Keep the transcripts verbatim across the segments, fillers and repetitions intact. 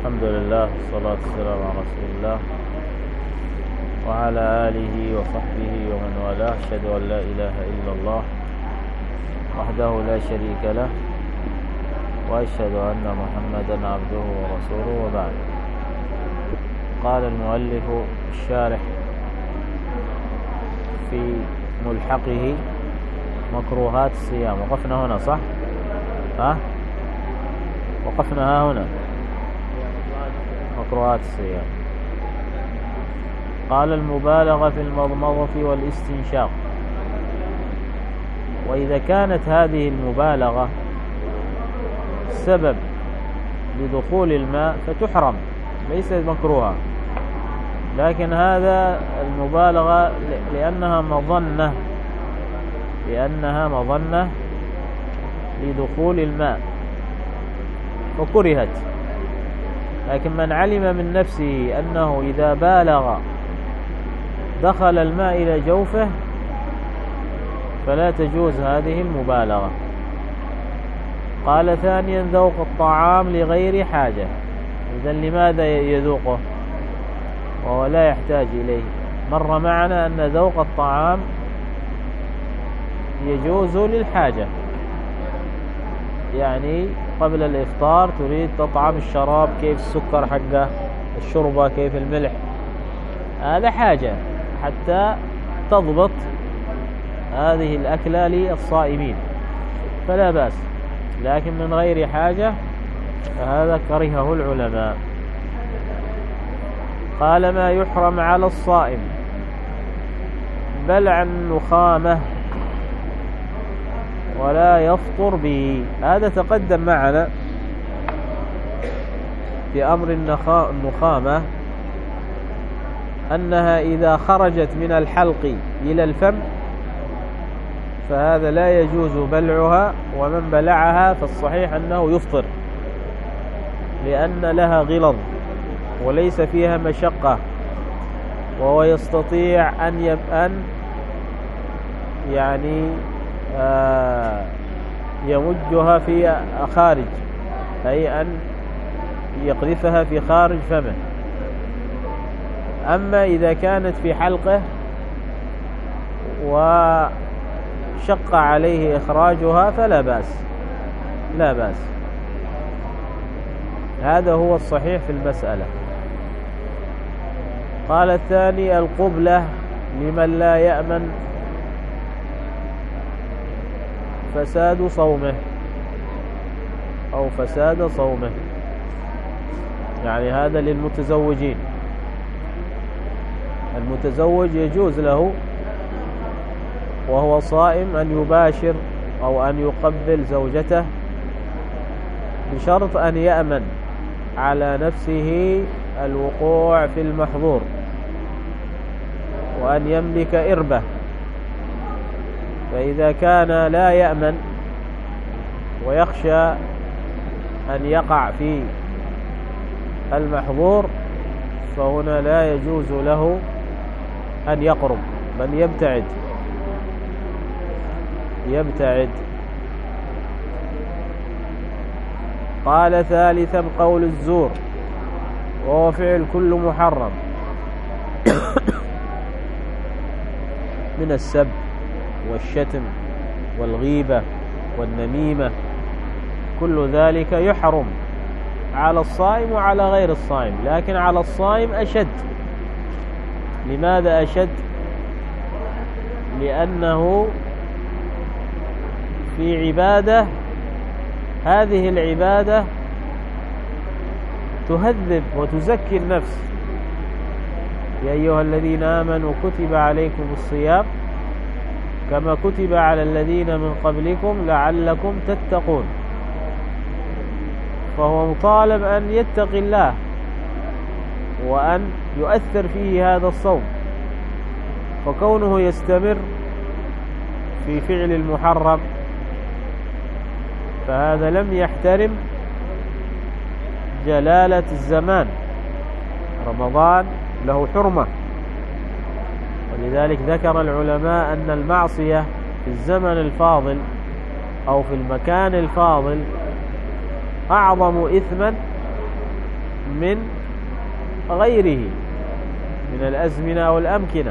الحمد لله والصلاة والسلام على رسول الله وعلى آله وصحبه ومن والاه. أشهد أن لا إله إلا الله وحده لا شريك له وأشهد أن محمدا عبده ورسوله، وبعد. قال المؤلف الشارح في ملحقه مكروهات الصيام. وقفنا هنا صح؟ ها؟ وقفنا ها هنا مكروهات الصيام. قال المبالغة في المضمضة والاستنشاق. وإذا كانت هذه المبالغة سبب لدخول الماء فتحرم، ليست مكروهة، لكن هذا المبالغة لأنها مظنة لأنها مظنة لدخول الماء فكرهت. لكن من علم من نفسه أنه إذا بالغ دخل الماء إلى جوفه فلا تجوز هذه المبالغة. قال ثانيا ذوق الطعام لغير حاجة. إذن لماذا يذوقه وهو لا يحتاج إليه؟ مر معنا أن ذوق الطعام يجوز للحاجة، يعني قبل الإفطار تريد تطعم الشراب، كيف السكر حقه، الشوربة كيف الملح، هذا حاجة حتى تضبط هذه الأكلة للصائمين فلا بأس. لكن من غير حاجة فهذا كرهه العلماء. قال ما يحرم على الصائم بلع النخامة ولا يفطر به. هذا تقدم معنا في أمر النخامة أنها إذا خرجت من الحلق إلى الفم فهذا لا يجوز بلعها، ومن بلعها فالصحيح أنه يفطر، لأن لها غلظ وليس فيها مشقة، وهو يستطيع أن يبأن يعني آه يمجها في خارج، أي أن يقذفها في خارج فمه. أما إذا كانت في حلقه وشق عليه إخراجها فلا بأس لا بأس. هذا هو الصحيح في المسألة. قال الثاني القبلة لمن لا يأمن فساد صومه أو فساد صومه، يعني هذا للمتزوجين. المتزوج يجوز له وهو صائم أن يباشر أو أن يقبل زوجته بشرط أن يأمن على نفسه الوقوع في المحظور، وأن يملك إربة. فإذا كان لا يأمن ويخشى أن يقع في المحظور فهنا لا يجوز له أن يقرب، بل يبتعد يبتعد قال ثالثا قول الزور، وهو فعل كل محرم من السب والشتم والغيبة والنميمة، كل ذلك يحرم على الصائم وعلى غير الصائم، لكن على الصائم أشد. لماذا أشد؟ لأنه في عبادة، هذه العبادة تهذب وتزكي النفس. يا أيها الذين آمنوا كتب عليكم الصيام كما كتب على الذين من قبلكم لعلكم تتقون. فهو مطالب أن يتقي الله وأن يؤثر فيه هذا الصوم، فكونه يستمر في فعل المحرم فهذا لم يحترم جلالة الزمان. رمضان له حرمة، ولذلك ذكر العلماء أن المعصية في الزمن الفاضل أو في المكان الفاضل أعظم إثما من غيره من الأزمنة والأمكنة،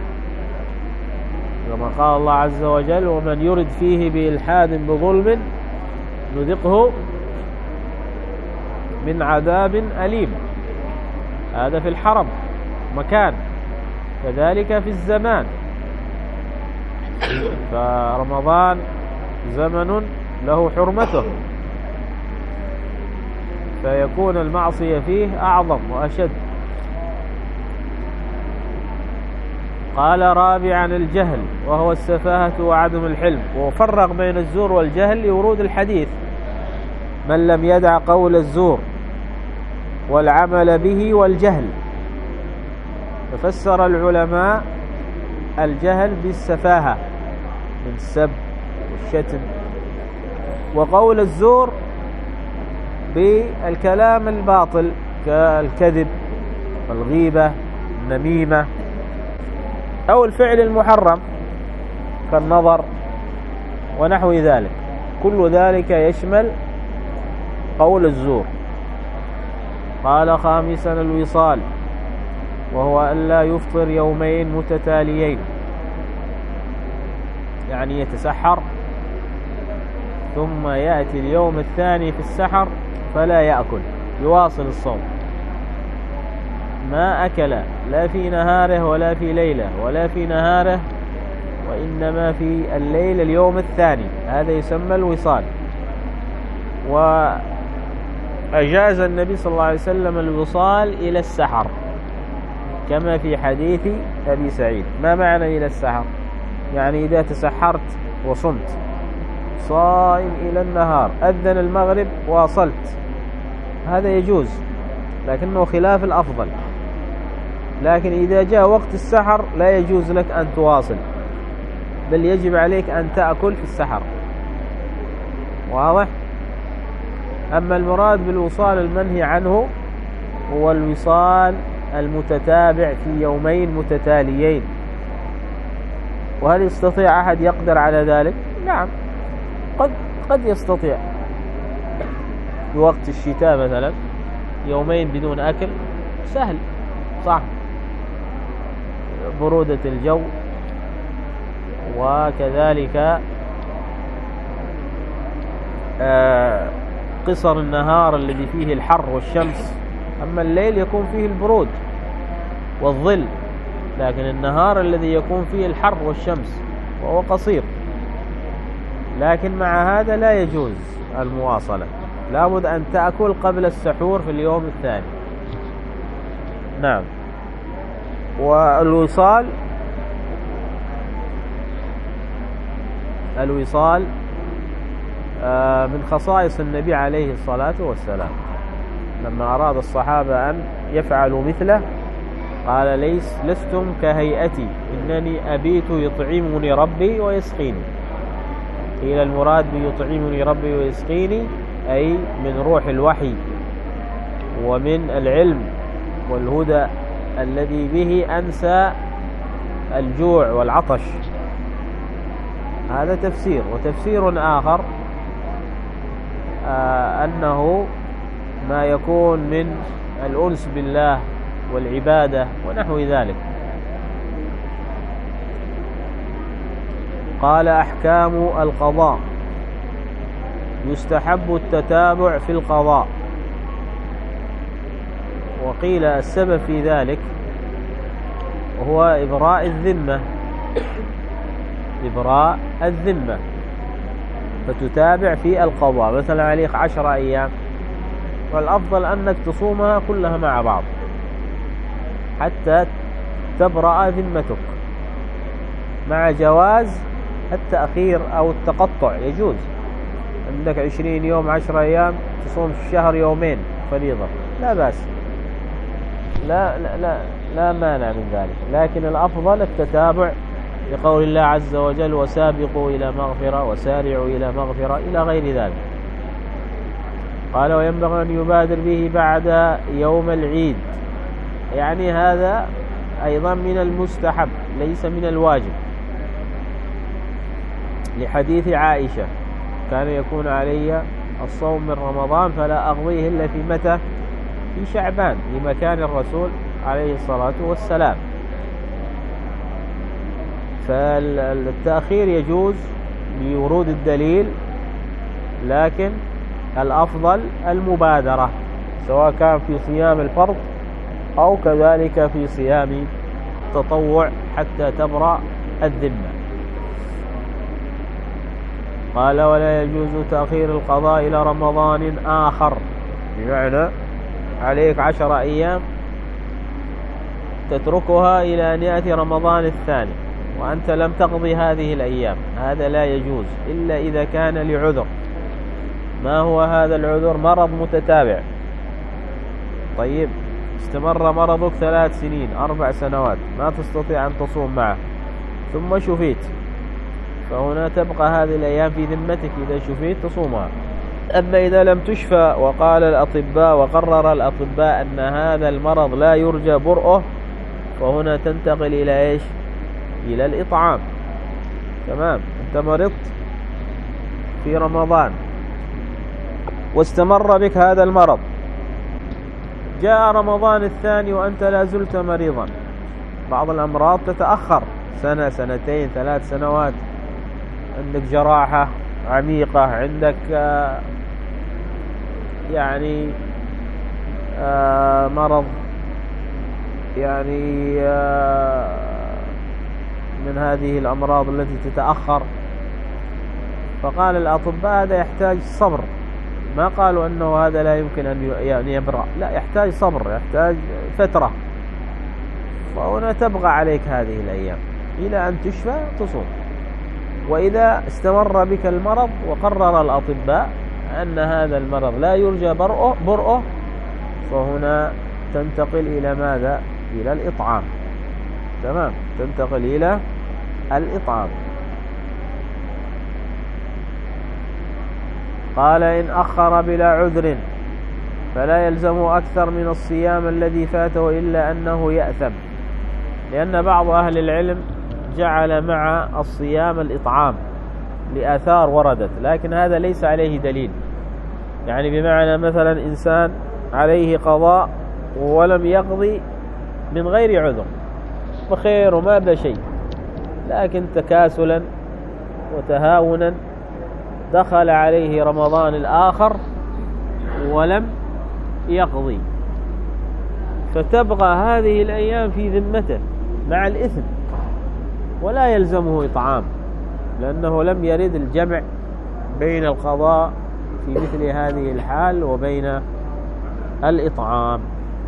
كما قال الله عز وجل: ومن يرد فيه بإلحاد بظلم نذقه من عذاب أليم. هذا في الحرم مكان، كذلك في الزمان. فرمضان زمن له حرمته، فيكون المعصية فيه أعظم وأشد. قال: رابعا الجهل، وهو السفاهة وعدم الحلم. وفرق بين الزور والجهل لورود الحديث: من لم يدع قول الزور والعمل به والجهل. ففسر العلماء الجهل بالسفاهة من السب والشتم، وقول الزور بالكلام الباطل كالكذب والغيبة النميمة، أو الفعل المحرم كالنظر ونحو ذلك. كل ذلك يشمل قول الزور. قال: خامسا الوصال، وهو أن لا يفطر يومين متتاليين، يعني يتسحر ثم يأتي اليوم الثاني في السحر فلا يأكل، يواصل الصوم، ما أكل لا في نهاره ولا في ليلة ولا في نهاره، وإنما في الليل اليوم الثاني. هذا يسمى الوصال. وأجاز النبي صلى الله عليه وسلم الوصال إلى السحر، كما في حديث أبي سعيد. ما معنى إلى السحر؟ يعني إذا تسحرت وصمت صائم إلى النهار، أذن المغرب واصلت، هذا يجوز، لكنه خلاف الأفضل. لكن إذا جاء وقت السحر لا يجوز لك أن تواصل، بل يجب عليك أن تأكل في السحر. واضح؟ أما المراد بالوصال المنهي عنه هو الوصال المتتابع في يومين متتاليين. وهل يستطيع أحد يقدر على ذلك؟ نعم، قد قد يستطيع. في وقت الشتاء مثلا يومين بدون أكل سهل، صح، برودة الجو، وكذلك آه قصر النهار الذي فيه الحر والشمس. أما الليل يكون فيه البرود والظل، لكن النهار الذي يكون فيه الحر والشمس وهو قصير. لكن مع هذا لا يجوز المواصلة، لابد أن تأكل قبل السحور في اليوم الثاني. نعم. والوصال الوصال من خصائص النبي عليه الصلاة والسلام. لما أراد الصحابة أن يفعلوا مثله قال: ليس لستم كهيئتي، إنني أبيت يطعمني ربي ويسقيني. قيل المراد بيطعمني ربي ويسقيني أي من روح الوحي ومن العلم والهدى الذي به أنسى الجوع والعطش. هذا تفسير. وتفسير آخر آه أنه ما يكون من الأنس بالله والعبادة ونحو ذلك. قال: أحكام القضاء، يستحب التتابع في القضاء. وقيل السبب في ذلك هو إبراء الذمة، إبراء الذمة، فتتابع في القضاء. مثلا عليك عشر أيام، والأفضل أنك تصومها كلها مع بعض حتى تبرأ ذمتك، مع جواز التأخير أو التقطع يجوز. عندك عشرين يوم عشر أيام، تصوم في الشهر يومين فريضة، لا بأس، لا, لا, لا, لا مانع من ذلك. لكن الأفضل التتابع لقول الله عز وجل: وسابقوا إلى مغفرة وسارعوا إلى مغفرة إلى غير ذلك. قال: وينبغي أن يبادر به بعد يوم العيد، يعني هذا أيضا من المستحب ليس من الواجب، لحديث عائشة: كان يكون علي الصوم من رمضان فلا أقضيه إلا في متى في شعبان لمكان الرسول عليه الصلاة والسلام. فالتأخير يجوز بورود الدليل، لكن الأفضل المبادرة، سواء كان في صيام الفرض أو كذلك في صيام التطوع حتى تبرأ الذمة. قال: ولا يجوز تأخير القضاء إلى رمضان آخر، بمعنى عليك عشر أيام تتركها إلى أن يأتي رمضان الثاني وأنت لم تقضي هذه الأيام، هذا لا يجوز إلا إذا كان لعذر. ما هو هذا العذر؟ مرض متتابع. طيب، استمر مرضك ثلاث سنين أربع سنوات ما تستطيع أن تصوم معه، ثم شفيت، فهنا تبقى هذه الأيام في ذمتك، إذا شفيت تصومها. أما إذا لم تشفى وقال الأطباء وقرر الأطباء أن هذا المرض لا يرجى برؤه، فهنا تنتقل إلى إيش؟ إلى الإطعام. تمام، أنت مرضت في رمضان واستمر بك هذا المرض، جاء رمضان الثاني وأنت لا زلت مريضا. بعض الأمراض تتأخر سنة سنتين ثلاث سنوات، عندك جراحة عميقة، عندك آه يعني آه مرض يعني آه من هذه الأمراض التي تتأخر. فقال الأطباء هذا يحتاج صبر، ما قالوا أنه هذا لا يمكن أن يعني يبرأ، لا، يحتاج صبر، يحتاج فترة. فهنا تبقى عليك هذه الأيام إلى أن تشفى تصوم. وإذا استمر بك المرض وقرر الأطباء أن هذا المرض لا يرجى برؤه, برؤه فهنا تنتقل إلى ماذا؟ إلى الإطعام. تمام، تنتقل إلى الإطعام. قال: إن أخر بلا عذر فلا يلزمه أكثر من الصيام الذي فاته إلا أنه يأثم، لأن بعض أهل العلم جعل مع الصيام الإطعام لآثار وردت، لكن هذا ليس عليه دليل. يعني بمعنى مثلا إنسان عليه قضاء ولم يقضي من غير عذر، بخير وما بشيء، لكن تكاسلا وتهاونا دخل عليه رمضان الآخر ولم يقضي، فتبقى هذه الأيام في ذمته مع الإثم ولا يلزمه إطعام، لأنه لم يرد الجمع بين القضاء في مثل هذه الحال وبين الإطعام.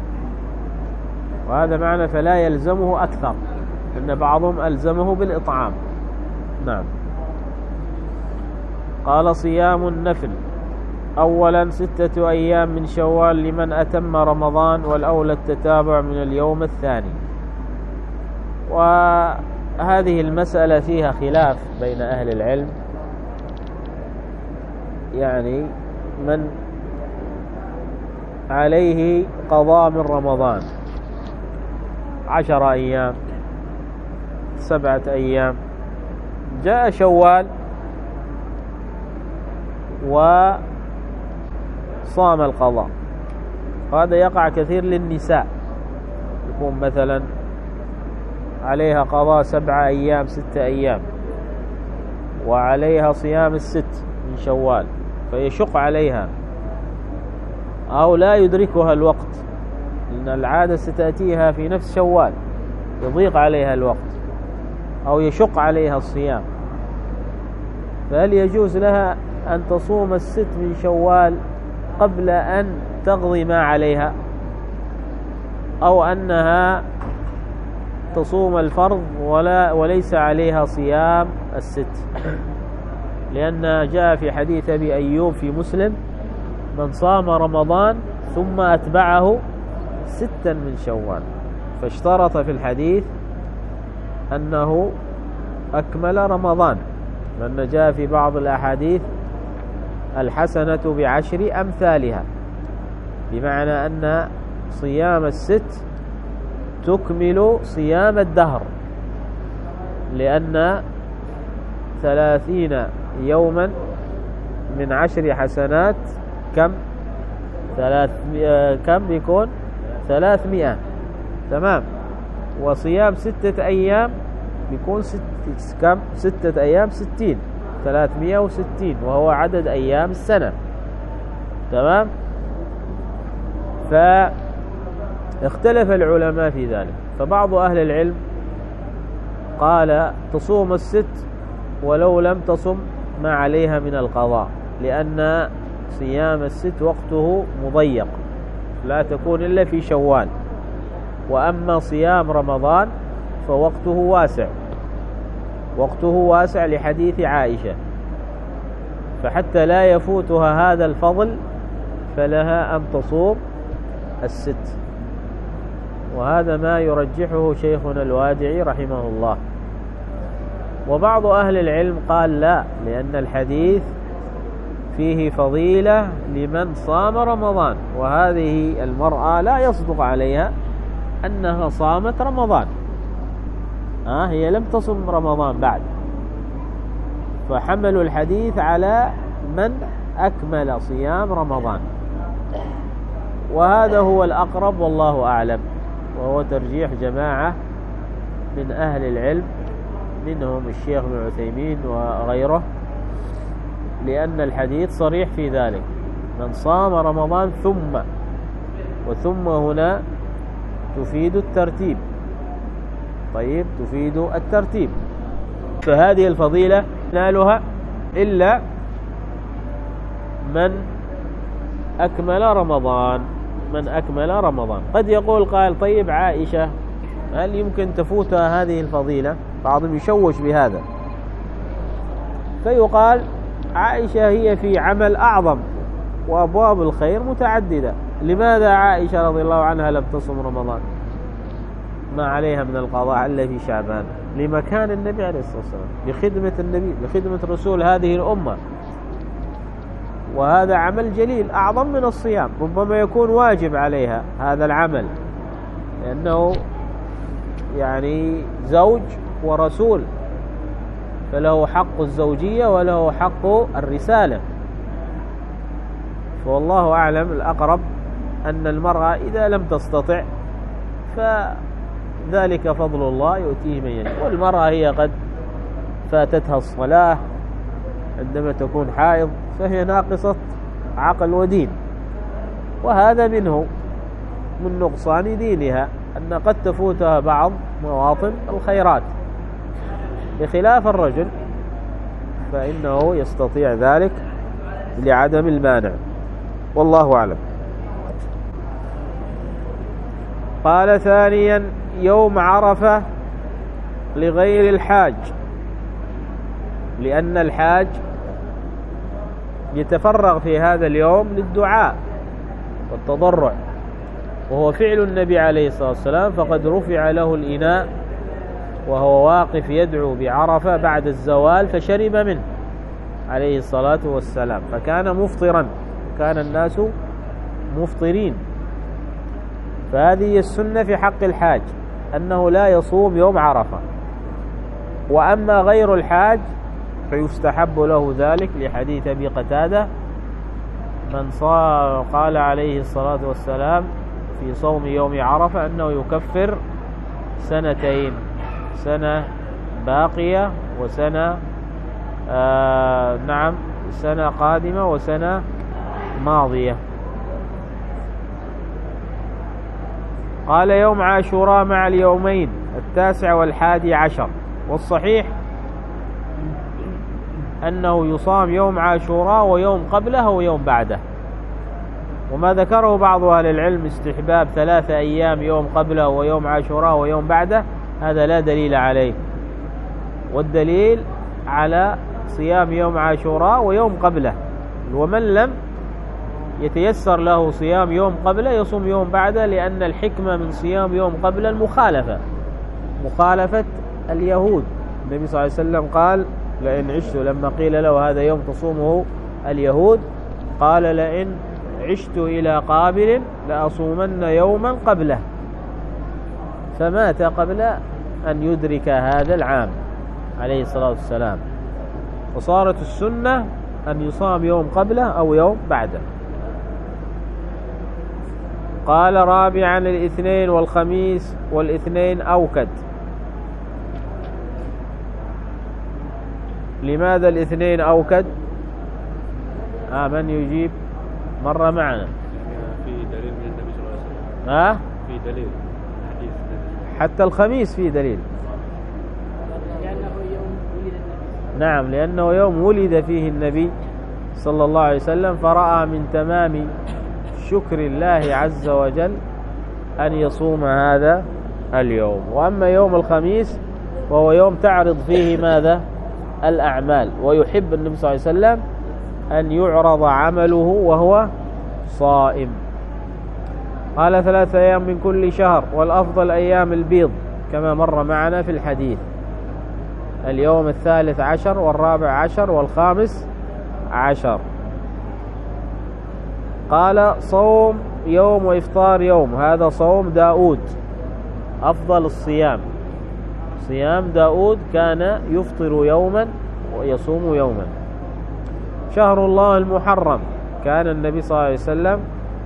وهذا معنى فلا يلزمه أكثر، لأن بعضهم ألزمه بالإطعام. نعم. قال: صيام النفل: أولا ستة أيام من شوال لمن أتم رمضان، والأولى التتابع من اليوم الثاني. وهذه المسألة فيها خلاف بين أهل العلم، يعني من عليه قضاء من رمضان عشر أيام سبعة أيام، جاء شوال وصام القضاء، هذا يقع كثير للنساء، يكون مثلا عليها قضاء سبعة أيام ستة أيام وعليها صيام الست من شوال، فيشق عليها أو لا يدركها الوقت، لأن العادة ستأتيها في نفس شوال، يضيق عليها الوقت أو يشق عليها الصيام، فهل يجوز لها أن تصوم الست من شوال قبل أن تقضي ما عليها، أو أنها تصوم الفرض ولا وليس عليها صيام الست؟ لأن جاء في حديث أبي أيوب في مسلم: من صام رمضان ثم أتبعه ستا من شوال، فاشترط في الحديث أنه أكمل رمضان، لأن جاء في بعض الأحاديث الحسنة بعشر أمثالها، بمعنى أن صيام الست تكمل صيام الدهر، لأن ثلاثين يوما من عشر حسنات كم؟ ثلاث كم بيكون؟ ثلاثمائة. تمام. وصيام ستة أيام بيكون ست كم؟ ستة أيام ستين، ثلاثمائة وستين، وهو عدد أيام السنة. تمام. فاختلف العلماء في ذلك، فبعض أهل العلم قال تصوم الست ولو لم تصم ما عليها من القضاء، لأن صيام الست وقته مضيق لا تكون إلا في شوال، وأما صيام رمضان فوقته واسع، وقته واسع لحديث عائشة، فحتى لا يفوتها هذا الفضل فلها أن تصوم الست. وهذا ما يرجحه شيخنا الوادعي رحمه الله. وبعض أهل العلم قال لا، لأن الحديث فيه فضيلة لمن صام رمضان، وهذه المرأة لا يصدق عليها أنها صامت رمضان، آه هي لم تصم رمضان بعد، فحملوا الحديث على من أكمل صيام رمضان، وهذا هو الأقرب والله أعلم، وهو ترجيح جماعة من أهل العلم منهم الشيخ ابن عثيمين وغيره، لأن الحديث صريح في ذلك، من صام رمضان ثم، وثم هنا تفيد الترتيب. طيب، تفيد الترتيب، فهذه الفضيلة نالها إلا من أكمل رمضان، من أكمل رمضان. قد يقول قائل طيب عائشة هل يمكن تفوتها هذه الفضيلة؟ بعضهم يشوش بهذا، فيقال عائشة هي في عمل أعظم وأبواب الخير متعددة، لماذا عائشة رضي الله عنها لم تصم رمضان؟ ما عليها من القضاء إلا في شعبان، لمكان النبي عليه الصلاة والسلام، لخدمة النبي، لخدمة رسول هذه الأمة، وهذا عمل جليل أعظم من الصيام، ربما يكون واجب عليها هذا العمل، لأنه يعني زوج ورسول، فله حق الزوجية وله حق الرسالة. فوالله أعلم الأقرب أن المرأة إذا لم تستطع فذلك فضل الله يؤتيه من يشاء، والمرأة هي قد فاتتها الصلاة عندما تكون حائض فهي ناقصة عقل ودين، وهذا منه من نقصان دينها أن قد تفوتها بعض مواطن الخيرات، بخلاف الرجل فإنه يستطيع ذلك لعدم المانع، والله أعلم. قال ثانيا يوم عرفة لغير الحاج، لأن الحاج يتفرغ في هذا اليوم للدعاء والتضرع، وهو فعل النبي عليه الصلاة والسلام، فقد رفع له الإناء وهو واقف يدعو بعرفة بعد الزوال فشرب منه عليه الصلاة والسلام، فكان مفطرا، كان الناس مفطرين. فهذه السنة في حق الحاج أنه لا يصوم يوم عرفة، وأما غير الحاج فيستحب له ذلك لحديث أبي قتادة من صام، قال عليه الصلاة والسلام في صوم يوم عرفة أنه يكفر سنتين، سنة باقية وسنة آه نعم سنة قادمة وسنة ماضية. قال يوم عاشوراء مع اليومين التاسع والحادي عشر، والصحيح أنه يصام يوم عاشوراء ويوم قبله ويوم بعده، وما ذكره بعض أهل العلم استحباب ثلاثة أيام يوم قبله ويوم عاشوراء ويوم بعده، هذا لا دليل عليه، والدليل على صيام يوم عاشوراء ويوم قبله، ومن لم يتيسر له صيام يوم قبله يصوم يوم بعده، لأن الحكمة من صيام يوم قبله المخالفة، مخالفة اليهود. النبي صلى الله عليه وسلم قال لئن عشت، لما قيل له هذا يوم تصومه اليهود قال لئن عشت إلى قابل لأصومن يوما قبله، فمات قبل أن يدرك هذا العام عليه الصلاة والسلام، وصارت السنة أن يصام يوم قبله أو يوم بعده. قال رابعا الاثنين والخميس والاثنين أوكد. لماذا الاثنين أوكد؟ آه من يجيب؟ مر معنا في دليل من النبي صلى الله عليه وسلم. ها؟ في دليل حديث حتى الخميس في دليل، لأنه يوم ولد النبي. نعم لأنه يوم ولد فيه النبي صلى الله عليه وسلم، فرأى من تمام شكر الله عز وجل أن يصوم هذا اليوم. وأما يوم الخميس وهو يوم تعرض فيه ماذا؟ الأعمال، ويحب النبي صلى الله عليه وسلم أن يعرض عمله وهو صائم. قال ثلاثة أيام من كل شهر، والأفضل أيام البيض كما مر معنا في الحديث، اليوم الثالث عشر والرابع عشر والخامس عشر. قال صوم يوم وإفطار يوم، هذا صوم داود أفضل الصيام. صيام داود كان يفطر يوما ويصوم يوما. شهر الله المحرم، كان النبي صلى الله عليه وسلم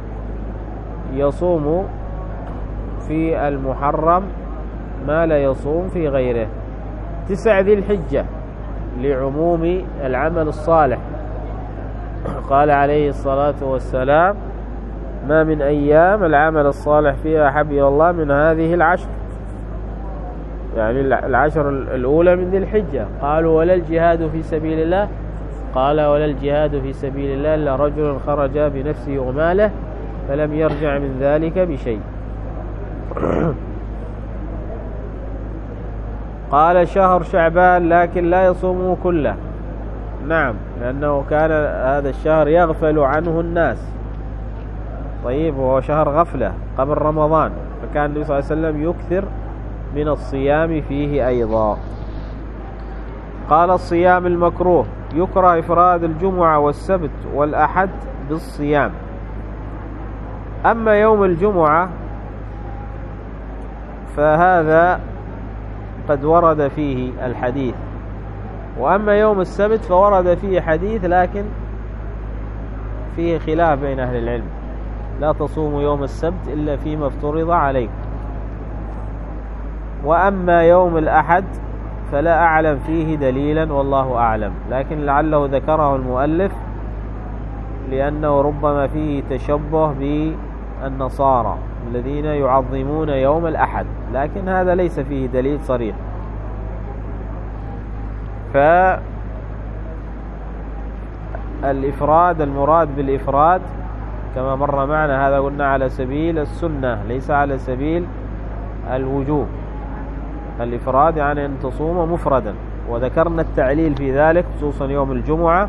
يصوم في المحرم ما لا يصوم في غيره. تسع ذي الحجة لعموم العمل الصالح، قال عليه الصلاة والسلام ما من أيام العمل الصالح فيها أحب إلى الله من هذه العشر، يعني العشر الأولى من ذي الحجة. قالوا ولا الجهاد في سبيل الله؟ قال ولا الجهاد في سبيل الله إلا رجل خرج بنفسه وماله فلم يرجع من ذلك بشيء. قال شهر شعبان لكن لا يصومه كله، نعم لأنه كان هذا الشهر يغفل عنه الناس. طيب وهو شهر غفلة قبل رمضان، فكان النبي صلى الله عليه وسلم يكثر من الصيام فيه أيضا. قال الصيام المكروه، يكره إفراد الجمعة والسبت والأحد بالصيام. أما يوم الجمعة فهذا قد ورد فيه الحديث، وأما يوم السبت فورد فيه حديث لكن فيه خلاف بين أهل العلم، لا تصوموا يوم السبت إلا فيما افترض عليكم. وأما يوم الأحد فلا أعلم فيه دليلا والله أعلم، لكن لعله ذكره المؤلف لأنه ربما فيه تشبه بالنصارى الذين يعظمون يوم الأحد، لكن هذا ليس فيه دليل صريح. فالإفراد المراد بالإفراد كما مر معنا هذا قلنا على سبيل السنة ليس على سبيل الوجوب. الإفراد يعني أن تصوم مفردا، وذكرنا التعليل في ذلك خصوصا يوم الجمعة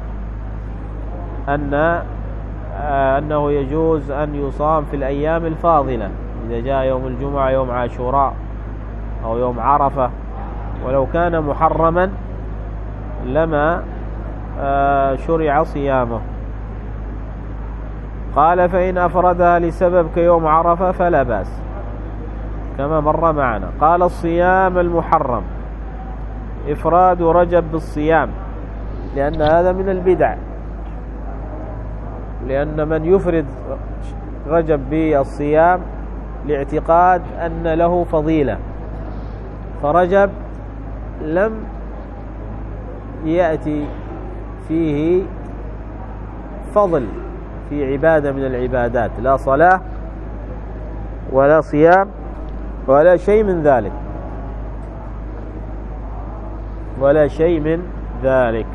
أن أنه يجوز أن يصام في الأيام الفاضلة، إذا جاء يوم الجمعة يوم عاشوراء أو يوم عرفة، ولو كان محرما لما شرع صيامه. قال فإن أفردها لسبب كيوم عرفة فلا بأس كما مر معنا. قال الصيام المحرم، إفراد رجب بالصيام، لأن هذا من البدع، لأن من يفرد رجب بالصيام لاعتقاد أن له فضيلة، فرجب لم يأتي فيه فضل في عبادة من العبادات، لا صلاة ولا صيام ولا شيء من ذلك، ولا شيء من ذلك.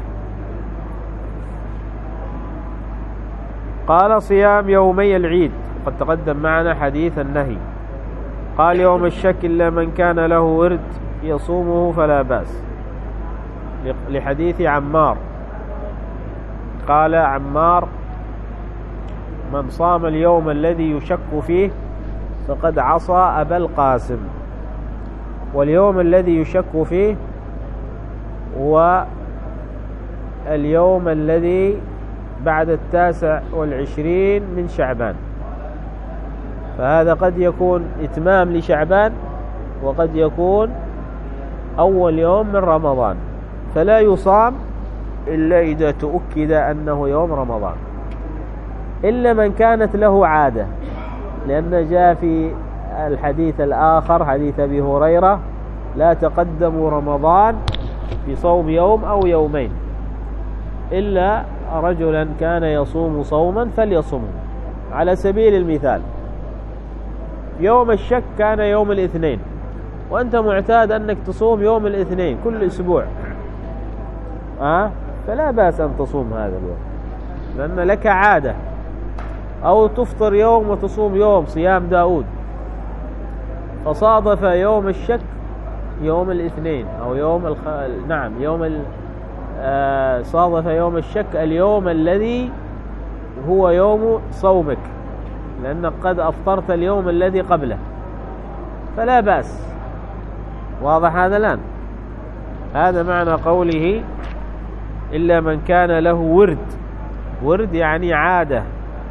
قال صيام يومي العيد، قد تقدم معنا حديث النهي. قال يوم الشك إلا من كان له ورد يصومه فلا بأس، لحديث عمار. قال عمار من صام اليوم الذي يشك فيه فقد عصى أبا القاسم. واليوم الذي يشك فيه هو اليوم الذي بعد التاسع والعشرين من شعبان، فهذا قد يكون إتمام لشعبان وقد يكون أول يوم من رمضان، فلا يصام إلا إذا تؤكد أنه يوم رمضان، إلا من كانت له عادة، لأن جاء في الحديث الآخر حديث أبي هريرة: لا تقدموا رمضان بصوم يوم أو يومين إلا رجلا كان يصوم صوما فليصمه. على سبيل المثال، يوم الشك كان يوم الاثنين، وأنت معتاد أنك تصوم يوم الاثنين كل أسبوع، أه؟ فلا بأس أن تصوم هذا اليوم لأن لك عادة. أو تفطر يوم وتصوم يوم، صيام داود، فصادف يوم الشك يوم الاثنين أو يوم الخ... نعم يوم ال... آه... صادف يوم الشك اليوم الذي هو يوم صومك، لأنك قد أفطرت اليوم الذي قبله، فلا بأس. واضح هذا الآن؟ هذا معنى قوله: إلا من كان له ورد. ورد يعني عادة.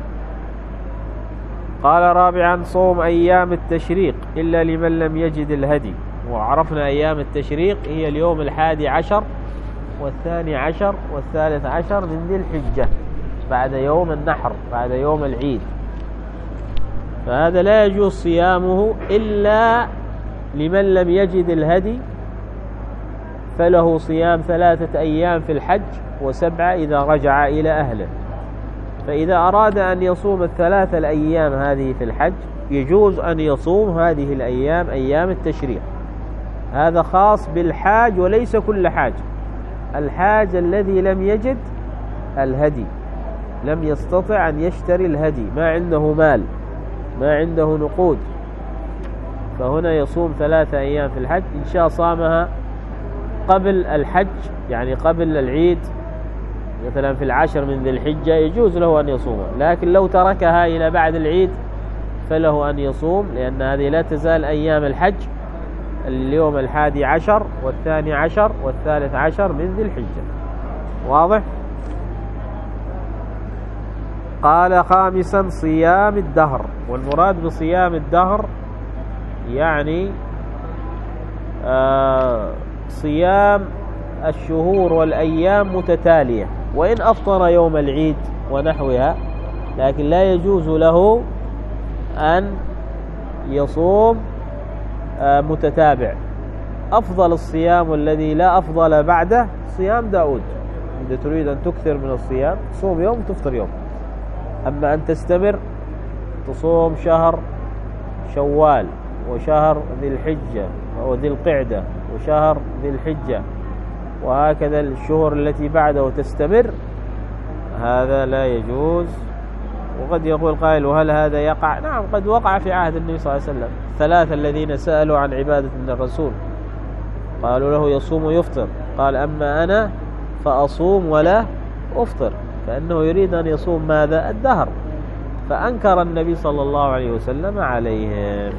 قال: رابعا: صوم أيام التشريق إلا لمن لم يجد الهدي. وعرفنا أيام التشريق هي اليوم الحادي عشر والثاني عشر والثالث عشر من ذي الحجة، بعد يوم النحر، بعد يوم العيد. فهذا لا يجوز صيامه إلا لمن لم يجد الهدي، فله صيام ثلاثة أيام في الحج وسبعة إذا رجع إلى أهله. فإذا أراد أن يصوم الثلاثة الأيام هذه في الحج يجوز أن يصوم هذه الأيام أيام التشريق. هذا خاص بالحاج وليس كل حاج. الحاج الذي لم يجد الهدي، لم يستطع أن يشتري الهدي، ما عنده مال، ما عنده نقود، فهنا يصوم ثلاثة أيام في الحج. إن شاء صامها قبل الحج، يعني قبل العيد، مثلا في العشر من ذي الحجة، يجوز له أن يصومها. لكن لو تركها إلى بعد العيد فله أن يصوم، لأن هذه لا تزال أيام الحج، اليوم الحادي عشر والثاني عشر والثالث عشر من ذي الحجة. واضح؟ قال: خامسا: صيام الدهر. والمراد بصيام الدهر يعني آه صيام الشهور والأيام متتالية، وإن أفطر يوم العيد ونحوها، لكن لا يجوز له أن يصوم آه متتابع. أفضل الصيام والذي لا أفضل بعده صيام داود. إذا تريد أن تكثر من الصيام تصوم يوم تفطر يوم. أما أن تستمر تصوم شهر شوال وشهر ذي الحجة وذي القعدة وشهر ذي الحجة وهكذا الشهور التي بعده تستمر، هذا لا يجوز. وقد يقول قائل: وهل هذا يقع؟ نعم، قد وقع في عهد النبي صلى الله عليه وسلم. ثلاثة الذين سألوا عن عبادة من الرسول قالوا له: يصوم ويفطر، قال: أما أنا فأصوم ولا أفطر، فإنه يريد أن يصوم ماذا؟ الدهر. فأنكر النبي صلى الله عليه وسلم عليهم.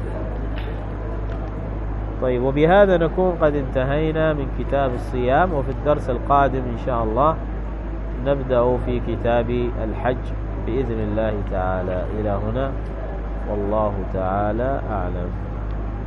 طيب، وبهذا نكون قد انتهينا من كتاب الصيام، وفي الدرس القادم إن شاء الله نبدأ في كتاب الحج بإذن الله تعالى. إلى هنا والله تعالى أعلم.